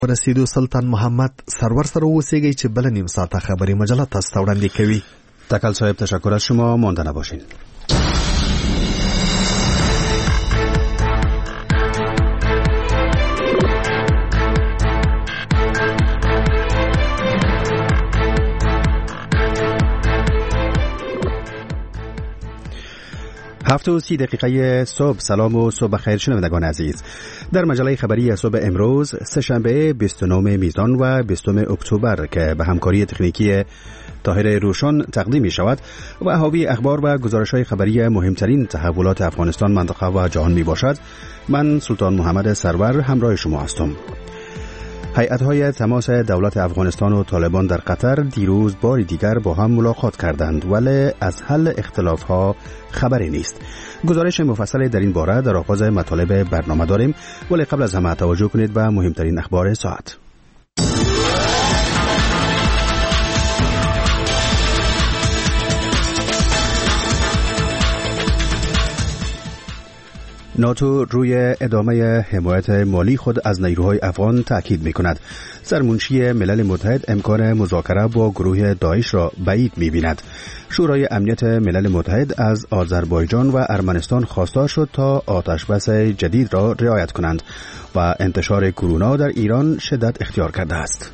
رسیدو سلطان محمد سرور سره اوسېږئ چې بل نیم ساعته خبري مجله تاسو ته وړاندې کوي. تکل صاحب تشکر از شما، مانده نباشین. هفت و 30 دقیقه صبح. سلام و صبح خیر شنوندگان عزیز. در مجله خبری صبح امروز سه‌شنبه 29 میزان و 20 اکتبر که به همکاری تکنیکی طاهر روشن تقدیم می شود و حاوی اخبار و گزارش‌های خبری مهمترین تحولات افغانستان، منطقه و جهان می باشد. من سلطان محمد سرور همراه شما هستم. هیئت‌های تماس دولت افغانستان و طالبان در قطر دیروز بار دیگر با هم ملاقات کردند، ولی از حل اختلاف‌ها خبری نیست. گزارش مفصل در این باره در آغاز مطالب برنامه داریم، ولی قبل از همه توجه کنید به مهمترین اخبار ساعت. ناتو روی ادامه حمایت مالی خود از نیروهای افغان تاکید می‌کند. سرمنشی ملل متحد امکان مذاکره با گروه داعش را بعید می‌بیند. شورای امنیت ملل متحد از آذربایجان و ارمنستان خواستار شد تا آتشبس جدید را رعایت کنند و انتشار کرونا در ایران شدت اختیار کرده است.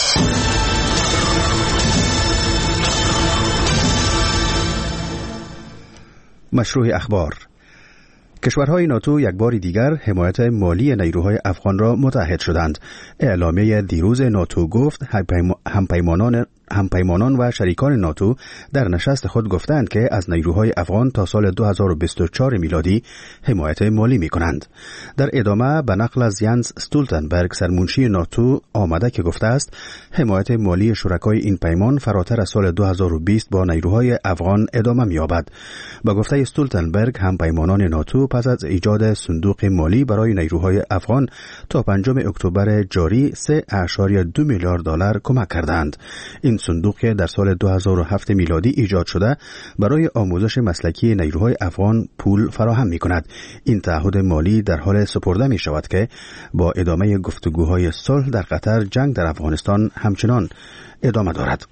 مشروع اخبار. کشورهای ناتو یک بار دیگر حمایت مالی نیروهای افغان را متحد شدند. اعلامیه دیروز ناتو گفت همپیمانان و شریکان ناتو در نشست خود گفتند که از نیروهای افغان تا سال 2024 میلادی حمایت مالی می کنند. در ادامه به نقل از ینس استولتنبرگ سرمنشی ناتو آمده که گفته است حمایت مالی شرکای این پیمان فراتر از سال 2020 با نیروهای افغان ادامه می یابد. با گفته استولتنبرگ همپیمانان ناتو پس از ایجاد صندوق مالی برای نیروهای افغان تا 5 اکتبر جاری 3.2 میلیارد دلار کمک کردند. این صندوق که در سال 2007 میلادی ایجاد شده برای آموزش مسلکی نیروهای افغان پول فراهم می کند. این تعهد مالی در حال سپرده می شود که با ادامه گفتگوهای صلح در قطر جنگ در افغانستان همچنان ادامه دارد.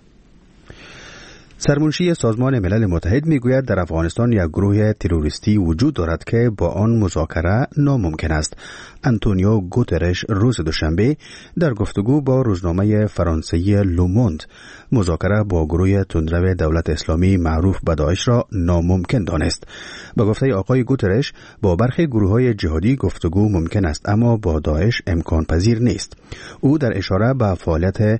سرمنشی سازمان ملل متحد میگوید در افغانستان یک گروه تروریستی وجود دارد که با آن مذاکره ناممکن است. آنتونیو گوترش روز دوشنبه در گفتگو با روزنامه فرانسوی لوموند مذاکره با گروه تندرو دولت اسلامی معروف به داعش را ناممکن دانست. به گفته آقای گوترش با برخی گروه‌های جهادی گفتگو ممکن است اما با داعش امکان پذیر نیست. او در اشاره به فعالیت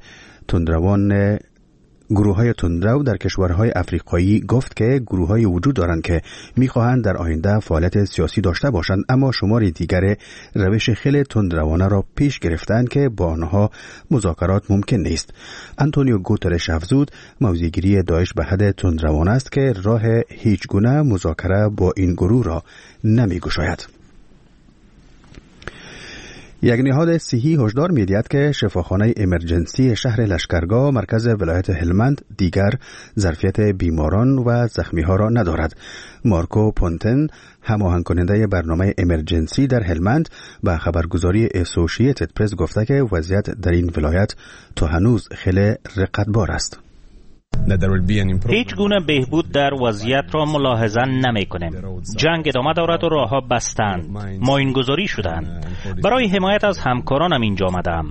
گروه‌های تندرو در کشورهای افریقایی گفت که گروه‌های وجود دارند که می‌خواهند در آینده فعالیت سیاسی داشته باشند اما شمار دیگر روش خیلی تندروانه را پیش گرفتند که با آنها مذاکرات ممکن نیست. آنتونیو گوترش افزود موضع‌گیری داعش به حد تندروانه است که راه هیچ گونه مذاکره با این گروه را نمی‌گشاید. یک نهاد صحی هشدار می‌دهد که شفاخانه امرجنسی شهر لشکرگاه مرکز ولایت هلمند دیگر ظرفیت بیماران و زخمی‌ها را ندارد. مارکو پونتن هماهنگ کننده برنامه امرجنسی در هلمند به خبرگزاری اسوسییتد پرس گفته که وضعیت در این ولایت تا هنوز خیلی رقتبار است. هیچ گونه بهبود در وضعیت را ملاحظه نمی کنیم. جنگ ادامه دارد و راهها بستند. ماینگذاری شدند. برای حمایت از همکارانم اینجا آمدم.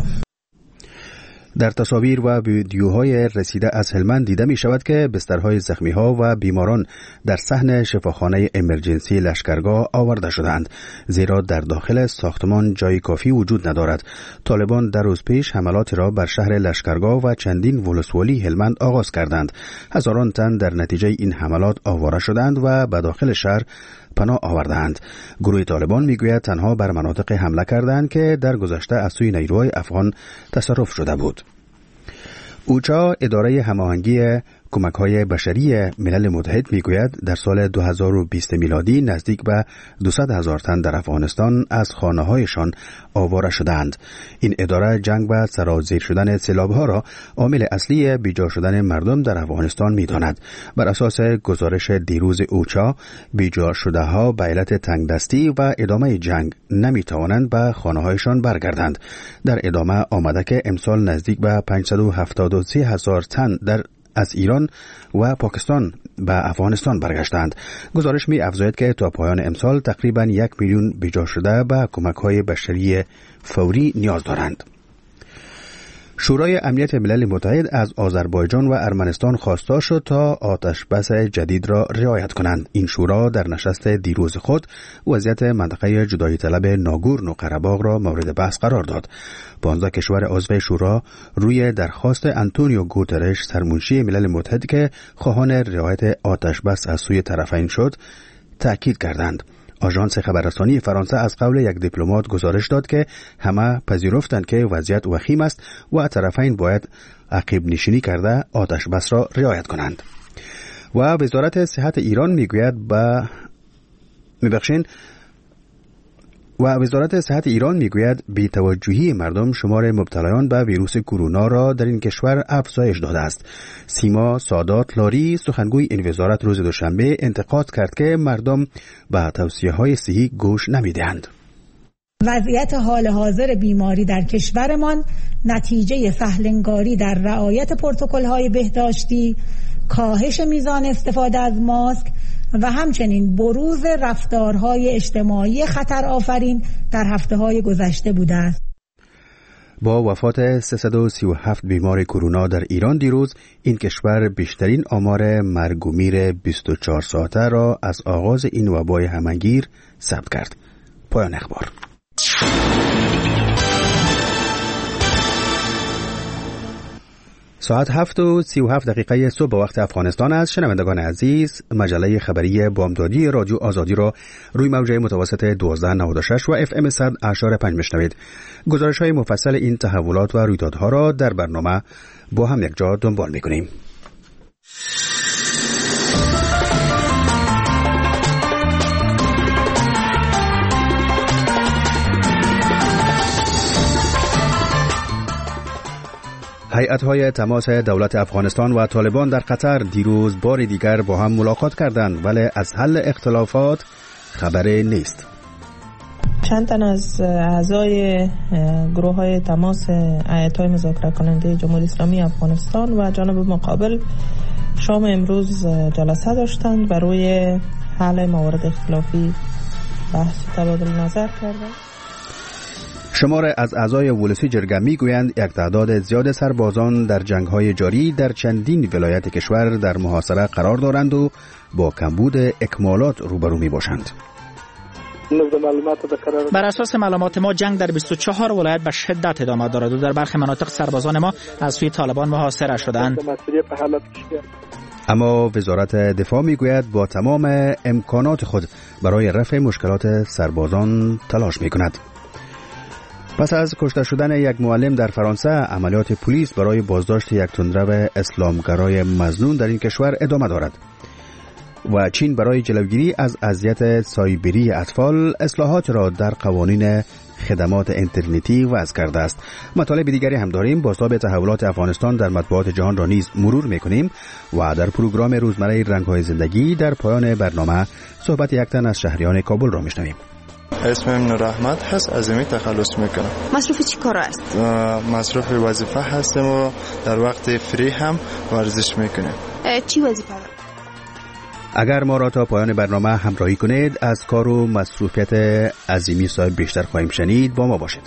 در تصاویر و ویدیوهای رسیده از هلمند دیده می شود که بسترهای زخمی‌ها و بیماران در صحن شفاخانه امرجنسی لشکرگاه آورده شدند، زیرا در داخل ساختمان جای کافی وجود ندارد. طالبان در روز پیش حملات را بر شهر لشکرگاه و چندین ولسوالی هلمند آغاز کردند. هزاران تن در نتیجه این حملات آواره شدند و به داخل شهر پناه آوردند. گروه طالبان میگوید تنها بر مناطق حمله کردند که در گذشته از سوی نیروهای افغان تصرف شده بود. اوچا اداره هماهنگی کمک‌های بشری ملل متحد میگوید در سال 2020 میلادی نزدیک به 200,000 تن در افغانستان از خانه‌هایشان آواره شدند. این اداره جنگ و سرازیر شدن سیلاب‌ها را عامل اصلی بیجا شدن مردم در افغانستان می‌داند. بر اساس گزارش دیروز اوچا، بیجا شده‌ها به علت تنگدستی و ادامه جنگ نمی‌توانند به خانه‌هایشان برگردند. در ادامه آمده که امسال نزدیک به 573,000 تن از ایران و پاکستان به افغانستان برگشتند. گزارش می افزاید که تا پایان امسال تقریباً 1 میلیون بیجا شده به کمک‌های بشری فوری نیاز دارند. شورای امنیت ملل متحد از آذربایجان و ارمنستان خواسته شد تا آتش بس جدید را رعایت کنند. این شورا در نشست دیروز خود وضعیت منطقه جدایی طلب ناگورنو قره‌باغ را مورد بحث قرار داد. 15 کشور عضو شورا روی درخواست آنتونیو گوترش سرمنشی ملل متحد که خواهان رعایت آتش بس از سوی طرفین شد تأکید کردند. آژانس خبررسانی فرانسه از قول یک دیپلمات گزارش داد که همه پذیرفتند که وضعیت وخیم است و طرفین باید عقب نشینی کرده آتش بس را رعایت کنند. و وزارت صحت ایران میگوید بی توجهی مردم شمار مبتلایان به ویروس کرونا را در این کشور افزایش داده است. سیما سادات لاری سخنگوی این وزارت روز دوشنبه انتقاد کرد که مردم به توصیه‌های صحی گوش نمی‌دهند. وضعیت حال حاضر بیماری در کشورمان نتیجه سهل‌انگاری در رعایت پروتکل‌های بهداشتی، کاهش میزان استفاده از ماسک و همچنین بروز رفتارهای اجتماعی خطر آفرین در هفته‌های گذشته بوده است. با وفات 337 بیمار کرونا در ایران دیروز این کشور بیشترین آمار مرگ و میر 24 ساعته را از آغاز این وبای همه‌گیر ثبت کرد. پایان اخبار. ساعت 7:37 صبح به وقت افغانستان است. شنوندگان عزیز، مجله خبری بامدادی رادیو آزادی را روی موج متوسط 1296 و FM 100.5 میشنوید. گزارش‌های مفصل این تحولات و رویدادها را در برنامه با هم یک جا دنبال می‌کنیم. هیئت‌های تماس دولت افغانستان و طالبان در قطر دیروز بار دیگر با هم ملاقات کردند، ولی از حل اختلافات خبری نیست. چند تن از اعضای گروه‌های تماس هیئت‌های مذاکره کننده جمهوری اسلامی افغانستان و جانب مقابل شام امروز جلسه داشتند و روی حل موارد اختلافی بحث و تبادل نظر کردند. شمار از اعضای ولسی جرگه میگویند یک تعداد زیاد سربازان در جنگ‌های جاری در چندین ولایت کشور در محاصره قرار دارند و با کمبود اکمالات روبرو میباشند. بر اساس معلومات ما جنگ در 24 ولایت به شدت ادامه دارد و در برخی مناطق سربازان ما از سوی طالبان محاصره شدند. اما وزارت دفاع میگوید با تمام امکانات خود برای رفع مشکلات سربازان تلاش میکند. پس از کشته شدن یک معلم در فرانسه، عملیات پلیس برای بازداشت یک تندرو اسلامگرای مظنون در این کشور ادامه دارد و چین برای جلوگیری از اذیت سایبری اطفال اصلاحات را در قوانین خدمات اینترنتی وضع کرده است. مطالب دیگری هم داریم. بازتاب تحولات افغانستان در مطبوعات جهان را نیز مرور میکنیم و در پروگرام روزمره رنگ‌های زندگی در پایان برنامه صحبت یک تن از شهریان کابل را میشنویم. اسمم نور احمد هست. از این تخلص میکنم. مصروف چی کار است؟ مصروف وظیفه هستم و در وقت فری هم ورزش میکنم. چی وظیفه داری؟ اگر ما را تا پایان برنامه همراهی کنید از کار و مصروفیت عظیمی صاحب بیشتر خواهیم شنید. با ما باشید.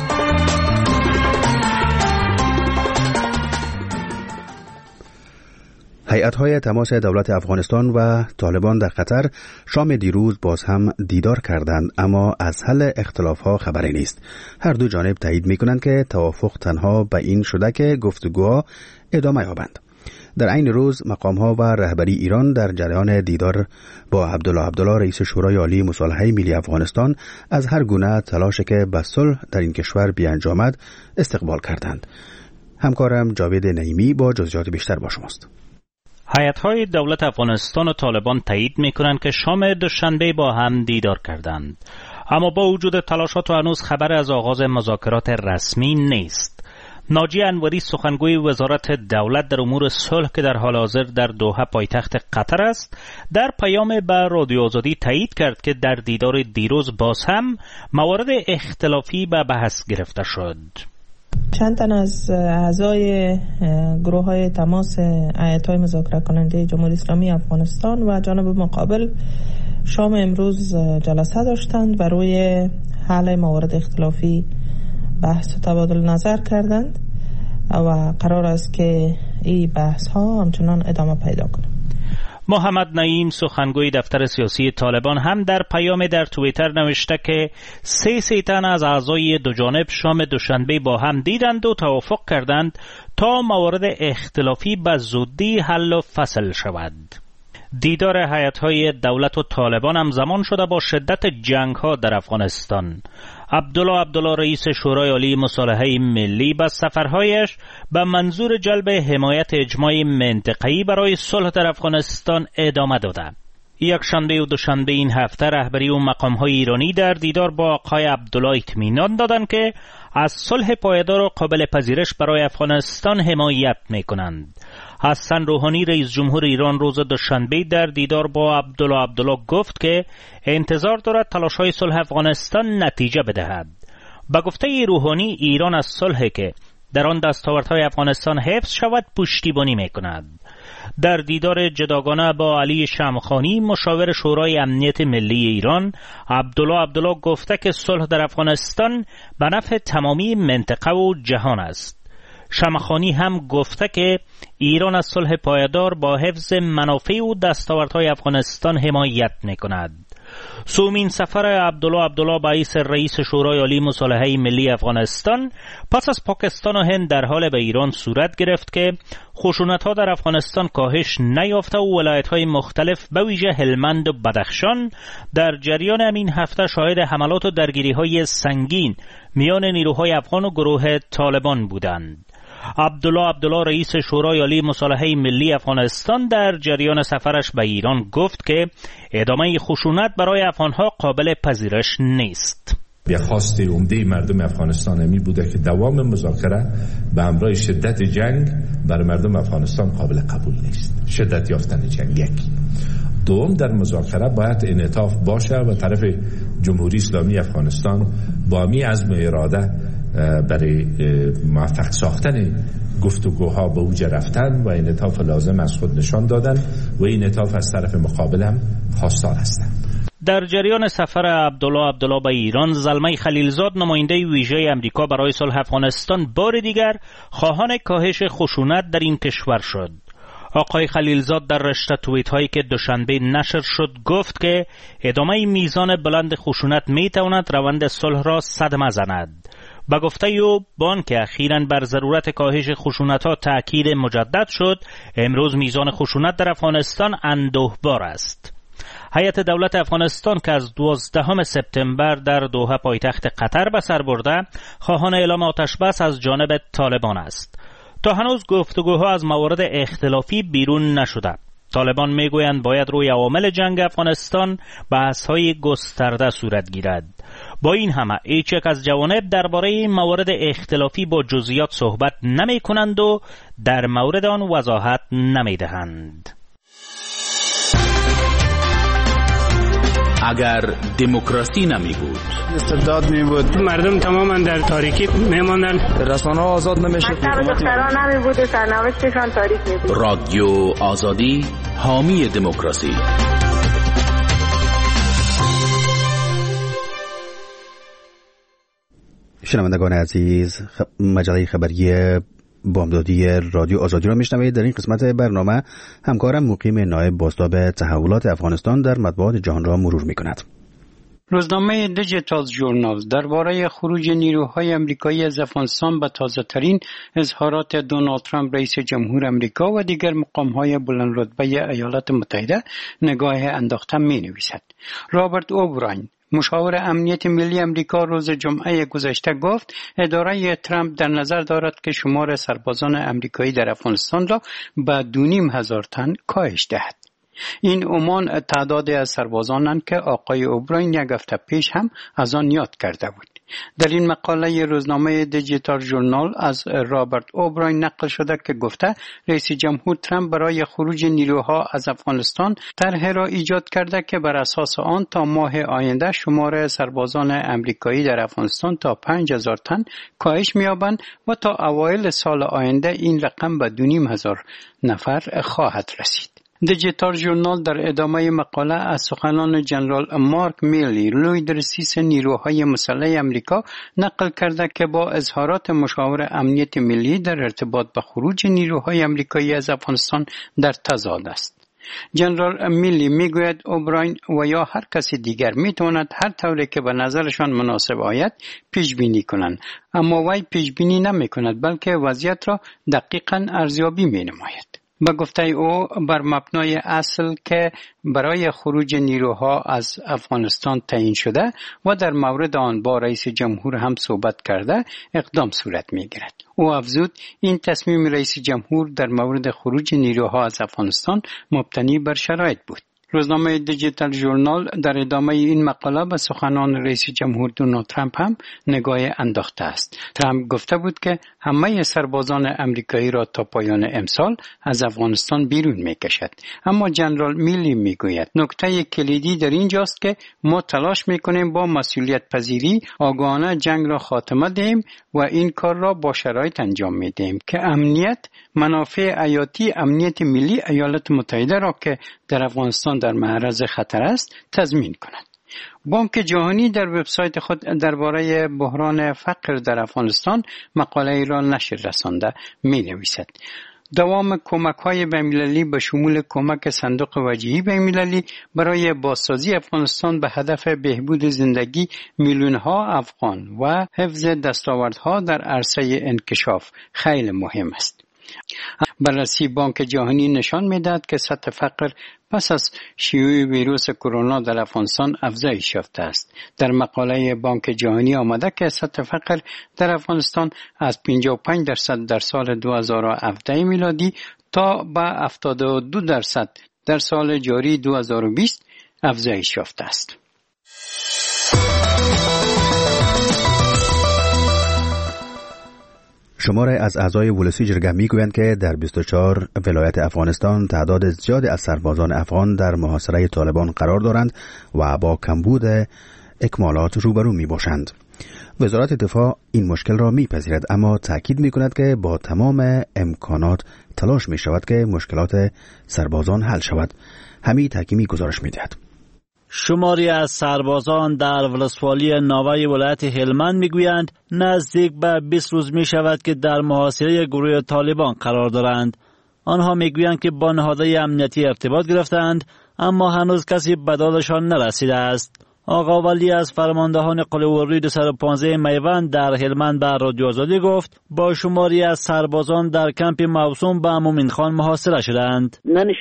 هیئت‌های تماس دولت افغانستان و طالبان در قطر شام دیروز باز هم دیدار کردند، اما از حل اختلاف‌ها خبری نیست. هر دو جانب تایید می‌کنند که توافق تنها به این شده که گفتگوها ادامه یابند. در عین روز مقام‌ها و رهبری ایران در جریان دیدار با عبدالله رئیس شورای عالی مصالحه ملی افغانستان از هر گونه تلاشی که به صلح در این کشور بیانجامد استقبال کردند. همکارم جاوید نعیمی با جزئیات بیشتر با شماست. هیئت‌های دولت افغانستان و طالبان تایید می‌کنند که شام دوشنبه با هم دیدار کردند، اما با وجود تلاشات هنوز خبر از آغاز مذاکرات رسمی نیست. ناجی انوری سخنگوی وزارت دولت در امور صلح که در حال حاضر در دوحه پایتخت قطر است، در پیام به رادیو آزادی تایید کرد که در دیدار دیروز باز هم موارد اختلافی به بحث گرفته شد. چند تن از اعضای گروه‌های تماس هیئت‌های مذاکره کننده جمهوری اسلامی افغانستان و جانب مقابل شام امروز جلسه داشتند و روی حل موارد اختلافی بحث و تبادل نظر کردند و قرار است که این بحث ها همچنان ادامه پیدا کنند. محمد نعیم سخنگوی دفتر سیاسی طالبان هم در پیام در توییتر نوشته که 3 تن از اعضای دو جانب شام دوشنبه با هم دیدند و توافق کردند تا موارد اختلافی به زودی حل و فصل شود. دیدار هیئت‌های دولت و طالبان هم زمان شده با شدت جنگ‌ها در افغانستان. عبدالله رئیس شورای عالی مصالحه ملی با سفرهایش به منظور جلب حمایت اجماعی منطقه‌ای برای صلح در افغانستان ادامه داده. یک شنبه و دوشنبه این هفته رهبری و مقام‌های ایرانی در دیدار با آقای عبدالله اطمینان دادند که از صلح پایدار و قابل پذیرش برای افغانستان حمایت می‌کنند. حسن روحانی رئیس جمهور ایران روز دوشنبه در دیدار با عبدالله گفت که انتظار دارد تلاش‌های صلح افغانستان نتیجه بدهد. با گفته روحانی ایران از صلحی که در آن دستاوردهای افغانستان حفظ شود پشتیبانی می‌کند. در دیدار جداگانه با علی شمخانی مشاور شورای امنیت ملی ایران، عبدالله گفته که صلح در افغانستان به نفع تمامی منطقه و جهان است. شمخانی هم گفته که ایران از صلح پایدار با حفظ منافع و دستاوردهای افغانستان حمایت می‌کند. سومین سفر عبدالله باعث رئیس شورای عالی مصالحه ملی افغانستان پس از پاکستان و هند در حال به ایران صورت گرفت که خشونت‌ها در افغانستان کاهش نیافته و ولایت‌های مختلف به ویژه هلمند و بدخشان در جریان همین هفته شاهد حملات و درگیری‌های سنگین میان نیروهای افغان و گروه طالبان بودند. عبدالله رئیس شورای عالی مصالحه ملی افغانستان در جریان سفرش به ایران گفت که ادامه خشونت برای افغانها قابل پذیرش نیست. خواست عمده مردم افغانستان همی بوده که دوام مذاکره به همراه شدت جنگ برای مردم افغانستان قابل قبول نیست. شدت یافتن جنگ یک. دوم، در مذاکره باید انعطاف باشه و طرف جمهوری اسلامی افغانستان با همی عزم و اراده برای موفق ساختن گفتگوها به اوج رفتن و انعطاف لازم از خود نشان دادن و این انعطاف از طرف مقابل هم خواستار هستند. در جریان سفر عبدالله به ایران، زلمه خلیلزاد نماینده ویژه امریکا برای صلح افغانستان بار دیگر خواهان کاهش خشونت در این کشور شد. آقای خلیلزاد در رشته توییت هایی که دوشنبه نشر شد گفت که ادامه میزان بلند خشونت می تواند روند صلح را صدمه زند. با گفته او بان که اخیراً بر ضرورت کاهش خشونت‌ها تأکید مجدد شد، امروز میزان خشونت در افغانستان اندوهبار است. هیئت دولت افغانستان که از 12 سپتامبر در دوحه پایتخت قطر به سر برده، خواهان اعلام آتش بس از جانب طالبان است. تا هنوز گفتگوها از موارد اختلافی بیرون نشده. طالبان میگویند باید روی عوامل جنگ افغانستان بحث‌های گسترده صورت گیرد. با این همه هیچ یک از جوانب درباره موارد اختلافی با جزئیات صحبت نمی کنند و در مورد آن وضاحت نمی دهند. اگر دموکراسی نمی بود، استبداد می بود، مردم تماما در تاریکی می ماندن، رسانه ها آزاد نمی شد، دختران نمی بود، سرنوشتشان تاریک می بود. رادیو آزادی حامی دموکراسی. شنوندگان عزیز، مجله خبری بامدادی رادیو آزادی را میشنوید. در این قسمت برنامه همکارم مقیم نایب بازتاب تحولات افغانستان در مطبوعات جهان را مرور میکند. روزنامه دیجیتال ژورنال درباره خروج نیروهای آمریکایی از افغانستان به تازه‌ترین اظهارات دونالد ترامپ رئیس جمهور آمریکا و دیگر مقام‌های بلندرتبه ایالات متحده نگاه انداخته می‌نویسد. رابرت اوبراین، مشاور امنیت ملی امریکا روز جمعه گذشته گفت اداره ترامپ در نظر دارد که شمار سربازان امریکایی در افغانستان را به 2,500 تن کاهش دهد. این عمان تعدادی از سربازانند که آقای اوبراین یک هفته پیش هم از آن یاد کرده بود. در این مقاله روزنامه دیجیتال ژورنال از رابرت اوبراین نقل شده که گفته رئیس جمهور ترامپ برای خروج نیروها از افغانستان طرحی را ایجاد کرده که بر اساس آن تا ماه آینده شمار سربازان امریکایی در افغانستان تا 5,000 تن کاهش می‌یابند و تا اوایل سال آینده این رقم به 2,500 نفر خواهد رسید. دیجیتال ژورنال در ادامه مقاله از سخنان جنرال مارک میلی لوی درسیس نیروهای مسلح امریکا نقل کرده که با اظهارات مشاور امنیت ملی در ارتباط به خروج نیروهای امریکایی از افغانستان در تضاد است. جنرال میلی میگوید اوبراین و یا هر کسی دیگر میتواند هر طوری که به نظرشان مناسب آید پیش بینی کنند، اما وی پیش بینی نمی کند بلکه وضعیت را دقیقاً ارزیابی می نماید. به گفته او بر مبنای اصل که برای خروج نیروها از افغانستان تعیین شده و در مورد آن با رئیس جمهور هم صحبت کرده اقدام صورت می گیرد. او افزود این تصمیم رئیس جمهور در مورد خروج نیروها از افغانستان مبتنی بر شرایط بود. روزنامه دیجیتال ژورنال در ادامه این مقاله به سخنان رئیس جمهور دونالد ترامپ هم نگاه انداخته است. ترامپ گفته بود که همه سربازان امریکایی را تا پایان امسال از افغانستان بیرون می‌کشد. اما جنرال میلی میگوید نکته کلیدی در اینجاست که ما تلاش می‌کنیم با مسئولیت پذیری آگاهانه جنگ را خاتمه دهیم و این کار را با شرایط انجام می‌دهیم که امنیت، منافع حیاتی امنیت ملی ایالات متحده را که در افغانستان در معرض خطر است تضمین کند. بانک جهانی در وبسایت خود درباره بحران فقر در افغانستان مقاله را نشر رسانده می‌نویسد. دوام کمک‌های بین‌المللی به شمول کمک صندوق وجیهی بین‌المللی برای بازسازی افغانستان به هدف بهبود زندگی میلیون‌ها افغان و حفظ دستاوردها در عرصه انکشاف خیلی مهم است. بررسی بانک جهانی نشان می‌دهد که سطح فقر پس از شیوع ویروس کرونا در افغانستان افزایش یافته است. در مقاله بانک جهانی آمده که سطح فقر در افغانستان از 55% در سال 2017 میلادی تا به 72% در سال جاری 2020 افزایش یافته است. شماره از اعضای ولسی جرگه میگویند که در 24 ولایت افغانستان تعداد زیادی از سربازان افغان در محاصره طالبان قرار دارند و با کمبود اکمالات روبرو می باشند. وزارت دفاع این مشکل را میپذیرد اما تاکید میکند که با تمام امکانات تلاش می شود که مشکلات سربازان حل شود. حمید حکیمی گزارش میدهد. شماری از سربازان در ولسوالی ناوه ولایت هلمند میگویند نزدیک به 20 روز می شود که در محاصره گروه طالبان قرار دارند. آنها میگویند که با نهادهای امنیتی ارتباط گرفتند اما هنوز کسی به دادشان نرسیده است. آقا ولی از فرماندهان قله‌وری 215 میوند در هلمند به رادیو آزادی گفت با شماری از سربازان در کمپ موسوم به مومن خان محاصره شدند.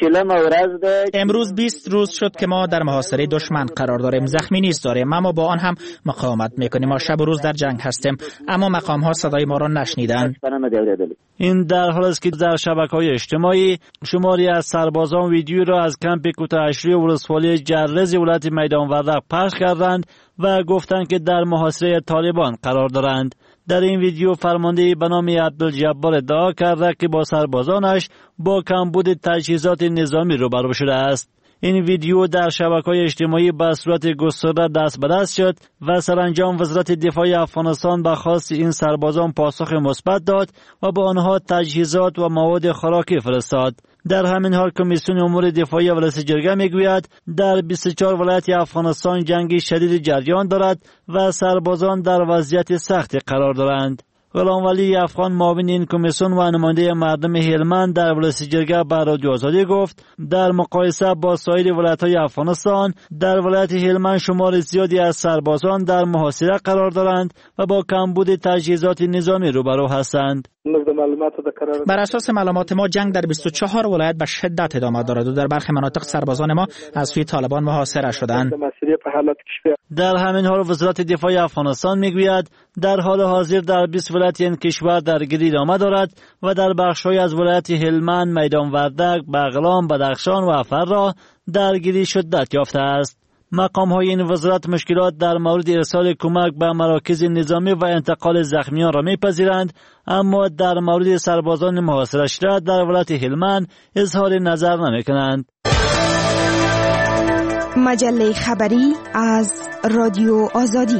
امروز 20 روز شد که ما در محاصره دشمن قرار داریم. زخمی نیست داریم اما با آن هم مقاومت میکنیم. ما شب و روز در جنگ هستیم اما مقام ها صدای ما را نشنیدند. این در حال است که در شبکه‌های اجتماعی شماری از سربازان ویدیو را از کمپ کوتاه‌اشری ولسوالی جرز ولایت میدان وردق پخش کردند و گفتند که در محاصره طالبان قرار دارند. در این ویدیو فرمانده به نام عبدالجبار ادعا کرده که با سربازانش با کمبود تجهیزات نظامی روبرو شده است. این ویدیو در شبکه‌های اجتماعی به صورت گسترده دست به دست شد و سرانجام وزارت دفاع افغانستان به خواست این سربازان پاسخ مثبت داد و به آنها تجهیزات و مواد خوراکی فرستاد. در همین حال کمیسیون امور دفاعی ولایت جرگه میگوید در 24 ولایت افغانستان جنگی شدید جریان دارد و سربازان در وضعیت سختی قرار دارند. غلام ولی افغان معاون این کمیسیون و نماینده مردم هلمند در ولایت جرگه به رادیو آزادی گفت در مقایسه با سایر ولایت‌های افغانستان در ولایت هلمند شمار زیادی از سربازان در محاصره قرار دارند و با کمبود تجهیزات نظامی روبرو هستند. بر اساس معلومات ما جنگ در 24 ولایت به شدت ادامه دارد و در برخی مناطق سربازان ما از سوی طالبان محاصره شدند. در همین حال وزارت دفاع افغانستان میگوید در حال حاضر در 20 ولایت این کشور درگیری ادامه دارد و در بخش‌های از ولایت هلمند، میدان وردک، بغلان، بدخشان و فرا درگیری شدت یافته است. مقام‌های این وزارت مشکلات در مورد ارسال کمک به مراکز نظامی و انتقال زخمیان را می‌پذیرند، اما در مورد سربازان محاصره شده در ولایت هلمند اظهار نظر نمی‌کنند. مجله خبری از رادیو آزادی.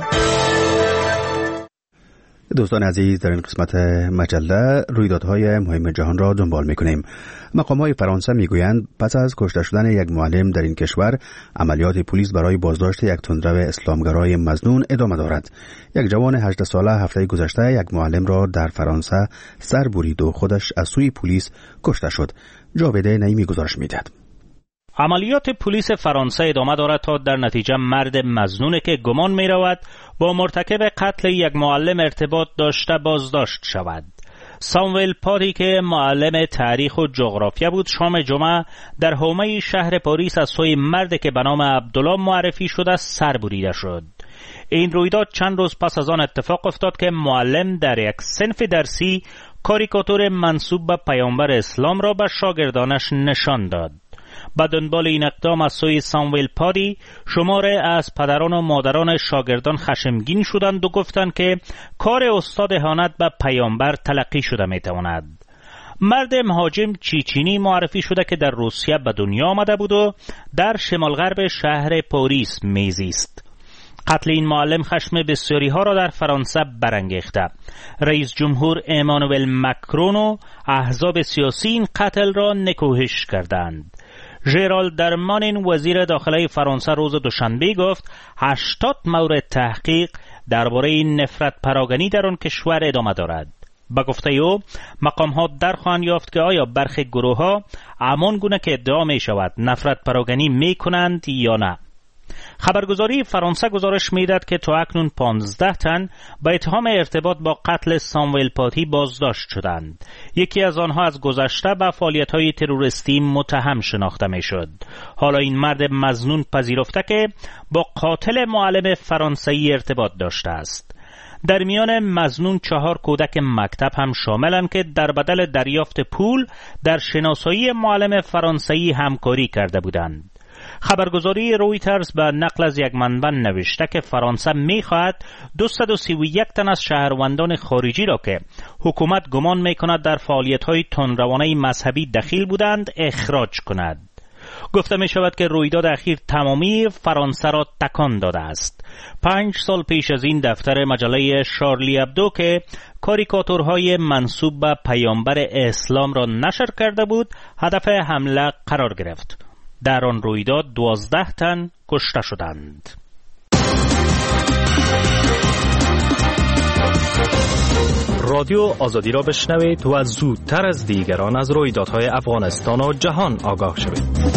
دوستان عزیز، در این قسمت مجله رویدادهای مهم جهان را دنبال می‌کنیم. مقام‌های فرانسه میگویند پس از کشته شدن یک معلم در این کشور، عملیات پلیس برای بازداشت یک تندرو اسلامگرای مظنون ادامه دارد. یک جوان 18 ساله هفته گذشته یک معلم را در فرانسه سر برید و خودش از سوی پلیس کشته شد. جاوید نعیمی گزارش می‌دهد. عملیات پلیس فرانسه ادامه دارد تا در نتیجه مرد مظنونی که گمان می رود با مرتکب قتل یک معلم ارتباط داشته بازداشت شود. ساموئل پاری که معلم تاریخ و جغرافیا بود، شام جمعه در حومه شهر پاریس از سوی مردی که به نام عبدالله معرفی شده سر بریده شد. این رویداد چند روز پس از آن اتفاق افتاد که معلم در یک صنف درسی کاریکاتور منسوب به پیامبر اسلام را به شاگردانش نشان داد. به دنبال این اقدام از سوی ساموئل پاری شماره از پدران و مادران شاگردان خشمگین شدند و گفتند که کار استاد اهانت به پیامبر تلقی شده میتواند. مرد مهاجم چیچینی معرفی شده که در روسیه به دنیا آمده بود و در شمال غرب شهر پاریس میزیست. قتل این معلم خشم بسیاری ها را در فرانسه برانگیخته. رئیس جمهور امانوئل مکرون و احزاب سیاسی این قتل را نکوهش کردند. ژرالد درمانین وزیر داخلی فرانسه روز دوشنبه گفت 80 مورد تحقیق درباره نفرت پراگنی در آن کشور ادامه دارد. به گفته او مقام‌ها درخواهند یافت که آیا برخی گروه‌ها همان گونه که ادعا می شود نفرت پراگنی می کنند یا نه. خبرگزاری فرانسه گزارش می‌دهد که تا اکنون 15 تن به اتهام ارتباط با قتل ساموئل پاتی بازداشت شدند. یکی از آنها از گذشته به فعالیت‌های تروریستی متهم شناخته می‌شد. حالا این مرد مظنون پذیرفته که با قاتل معلم فرانسوی ارتباط داشته است. در میان مظنون 4 کودک مکتب هم شاملند که در بدل دریافت پول در شناسایی معلم فرانسوی همکاری کرده بودند. خبرگزاری رویترز به نقل از یک منبع نوشته که فرانسه می‌خواهد 231 تن از شهروندان خارجی را که حکومت گمان می‌کند در فعالیت‌های تندروانه مذهبی دخیل بودند اخراج کند. گفته می‌شود که رویداد اخیر تمامی فرانسه را تکان داده است. 5 سال پیش از این دفتر مجله شارلی ابدو که کاریکاتورهای منسوب به پیامبر اسلام را نشر کرده بود هدف حمله قرار گرفت. در آن رویداد 12 تن کشته شدند. رادیو آزادی را بشنوید و زودتر از دیگران از رویدادهای افغانستان و جهان آگاه شوید.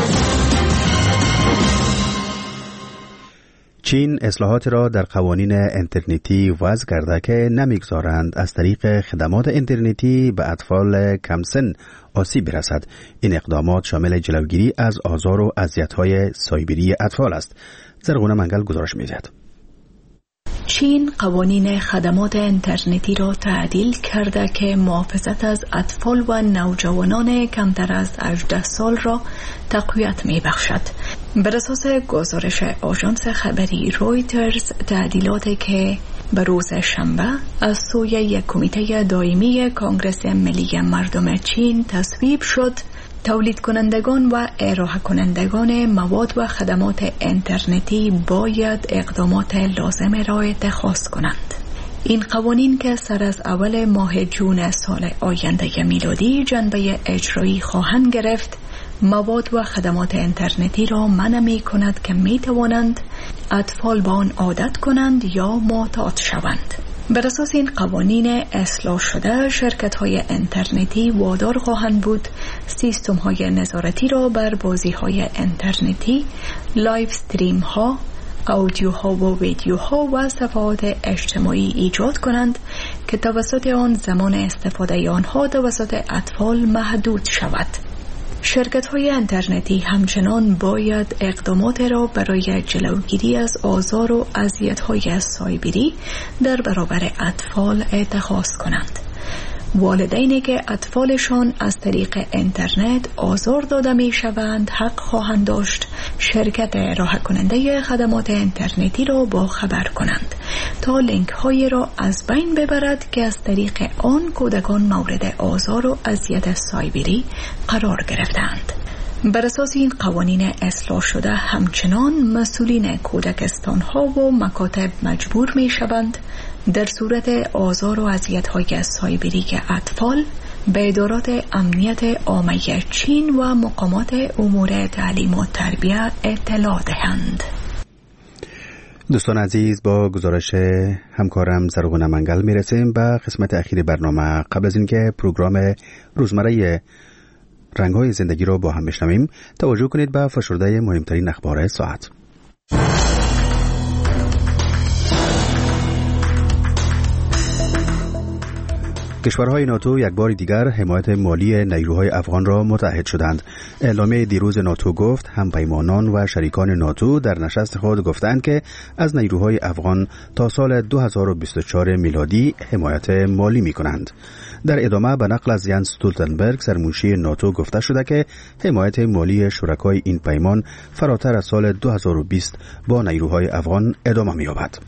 چین اصلاحات را در قوانین اینترنتی وضع کرده که نمیگذارند از طریق خدمات اینترنتی به اطفال کمسن آسیب برسد. این اقدامات شامل جلوگیری از آزار و اذیت‌های سایبری اطفال است. زرغونه منگل گزارش می‌دهد. چین قوانین خدمات اینترنتی را تعدیل کرده که محافظت از اطفال و نوجوانان کمتر از 18 سال را تقویت می‌بخشد. بر اساس گزارش آژانس خبری رویترز، تعدیلاتی که به روز شنبه از سوی یک کمیته دائمی کنگره ملی مردم چین تصویب شد، تولید کنندگان و ارائه کنندگان مواد و خدمات اینترنتی باید اقدامات لازم را اتخاذ کنند. این قوانین که سر از اول ماه جون سال آینده میلادی جنبه اجرایی خواهند گرفت، مواد و خدمات اینترنتی را منع می کند که می توانند اطفال با آن عادت کنند یا معتاد شوند. بر اساس این قوانین اصلاح شده، شرکت‌های اینترنتی وادار خواهند بود سیستم‌های نظارتی را بر بازی‌های اینترنتی، لایو استریم ها، اودیوها و ویدیوها و صفحات اجتماعی ایجاد کنند که توسط آن زمان استفاده آنها توسط اطفال محدود شود. شرکت‌های اینترنتی همچنان باید اقدامات را برای جلوگیری از آزار و اذیت‌های سایبری در برابر اطفال اتخاذ کنند. والدینی که اطفالشان از طریق اینترنت آزار داده می شوند حق خواهند داشت شرکت ارائه کننده خدمات اینترنتی را با خبر کنند تا لینک های را از بین ببرد که از طریق آن کودکان مورد آزار و اذیت سایبری قرار گرفتند. بر اساس این قوانین اصلاح شده همچنان مسئولین کودکستان ها و مکاتب مجبور می شوند در صورت آزار و اذیت‌های سایبری اطفال به ادارات امنیت عامه چین و مقامات امور تعلیم و تربیت اطلاع دهند. دوستان عزیز، با گزارش همکارم زرغون منگل میرسیم به قسمت اخیر برنامه. قبل از اینکه پروگرام روزمره رنگ‌های زندگی را با هم بشنویم، توجه کنید به فشرده مهمترین اخبار ساعت. کشورهای ناتو یک بار دیگر حمایت مالی نیروهای افغان را متحد شدند. اعلامیه دیروز ناتو گفت همپیمانان و شریکان ناتو در نشست خود گفتند که از نیروهای افغان تا سال 2024 میلادی حمایت مالی می کنند. در ادامه به نقل از ینس استولتنبرگ سرمنشی ناتو گفته شده که حمایت مالی شرکای این پیمان فراتر از سال 2020 با نیروهای افغان ادامه می یابد.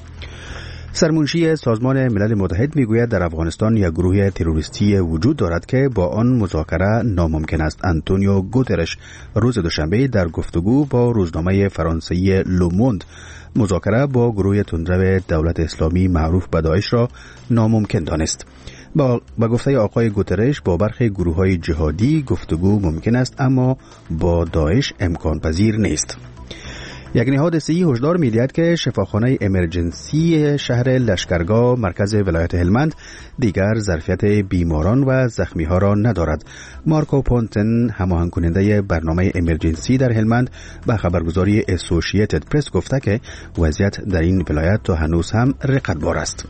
سرمنشی سازمان ملل متحد میگوید در افغانستان یک گروه تروریستی وجود دارد که با آن مذاکره ناممکن است. آنتونیو گوترش روز دوشنبه در گفتگو با روزنامه فرانسوی لوموند مذاکره با گروه تندرو دولت اسلامی معروف به داعش را ناممکن دانست. با گفته آقای گوترش با برخی گروه‌های جهادی گفتگو ممکن است اما با داعش امکان پذیر نیست. یک نهاد صحی هشدار می‌دهد که شفاخانه امرجنسی شهر لشکرگاه مرکز ولایت هلمند دیگر ظرفیت بیماران و زخمی‌ها را ندارد. مارکو پونتن هماهنگ کننده برنامه امرجنسی در هلمند به خبرگزاری اسوسییتد پرس گفته که وضعیت در این ولایت تا هنوز هم رقتبار است.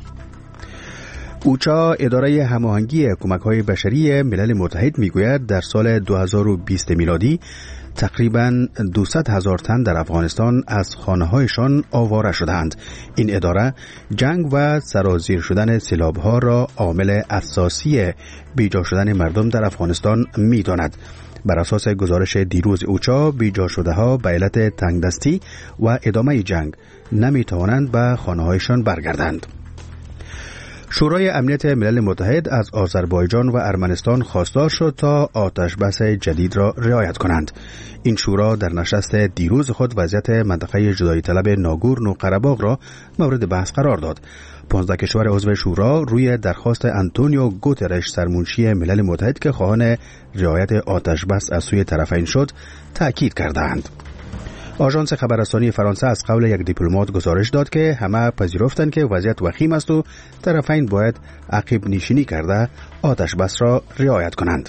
اوچا اداره هماهنگی کمک‌های بشری ملل متحد میگوید در سال 2020 میلادی تقریباً 200,000 تن در افغانستان از خانه‌هایشان آواره شدند. این اداره جنگ و سرازیر شدن سیلاب‌ها را عامل اساسی بیجا شدن مردم در افغانستان می‌داند. بر اساس گزارش دیروز اوچا بیجا شده‌ها به علت تنگدستی و ادامه جنگ نمی‌توانند به خانه‌هایشان برگردند. شورای امنیت ملل متحد از آذربایجان و ارمنستان خواستار شد تا آتش بس جدید را رعایت کنند. این شورا در نشست دیروز خود وضعیت منطقه جدایی طلب ناگورنو قره‌باغ را مورد بحث قرار داد. 15 کشور عضو شورا روی درخواست آنتونیو گوترش سرمنشی ملل متحد که خواهان رعایت آتش بس از سوی طرفین شد تأکید کردند. آژانس خبررسانی فرانسه از قول یک دیپلمات گزارش داد که همه پذیرفتند که وضعیت وخیم است و طرفین باید عقب نشینی کرده آتش بس را رعایت کنند.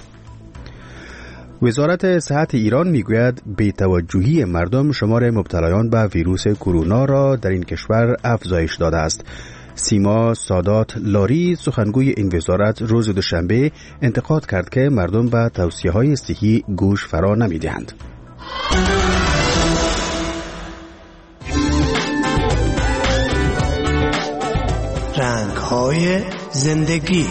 وزارت صحت ایران میگوید بی‌توجهی مردم شمار مبتلایان به ویروس کرونا را در این کشور افزایش داده است. سیما سادات لاری سخنگوی این وزارت روز دوشنبه انتقاد کرد که مردم به توصیه‌های صحی گوش فرا نمی‌دهند. رنگ‌های زندگی.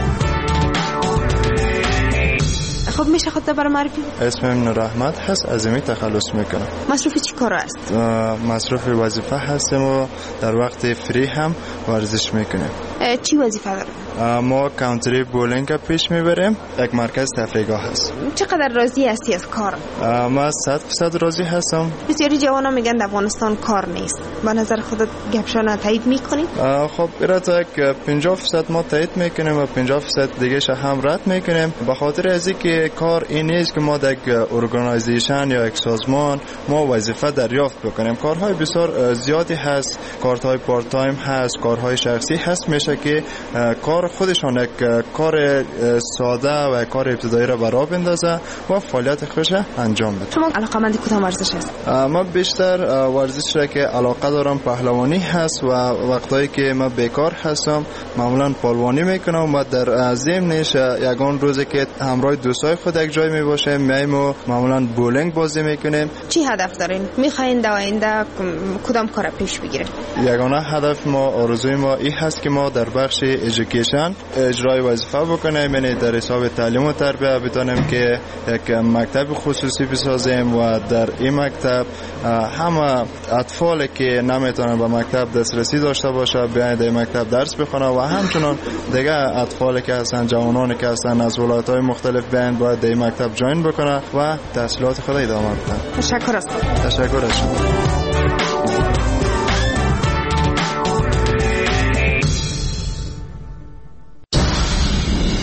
خب میشه خودت برای معرفی؟ اسمم نور احمد هست، از این تخلص میکنم. مصروف چی کار است؟ مصروف وظیفه هستم و در وقت فری هم ورزش میکنم. چی وظیفه داری؟ ما کانتری بولینگ پیش میبریم. یک مرکز تفریحگاه هست. چقدر راضی هستی از کار؟ ما 100% راضی هستم. بسیاری جوانا میگن در افغانستان کار نیست. به نظر خودت گپشان تایید میکنی؟ خب ایراد یک 50% ما تایید میکنیم و 50% دیگه هم رد میکنیم. به خاطر از اینکه کار این نیست که ما در یک ارگانایزیشن یا یک سازمان ما وظیفه دریافت بکنیم. کارهای بسیار زیادی هست، کارهای پارت تایم هست، کارهای شخصی هست، میشه که کار خودشان یک کار ساده و کار ابتدایی را برای بندازه و فعالیت خوش انجام بده. شما علاقه‌مند کدام ورزش هست؟ ما بیشتر ورزش را که علاقه دارم پهلوانی هست و وقتایی که ما بیکار هستم معمولا پهلوانی میکنم و در ضمنش یگان روزی که همراه دوستای خود یک جای میباشیم میایم و معمولا بولینگ بازی میکنیم. چی هدف دارین؟ میخواین در آینده کدام کار پیش بگیرین؟ یگانه هدف ما، آرزوی ما این هست که ما در بخش ایژوکیشن اجرای وظیفه بکنیم، یعنی در حساب تعلیم و تربیت بتونیم که یک مکتب خصوصی بسازیم و در این مکتب همه اطفالی که نمیتونن به مکتب دسترسی داشته باشه بیاین در مکتب درس بخونن و همچنان دیگه اطفالی که هستن، جوانانی که هستن از ولایت‌های مختلف بیاین باید در مکتب جوین بکنن و تحصیلات خود ادامه بدن. تشکر از شما.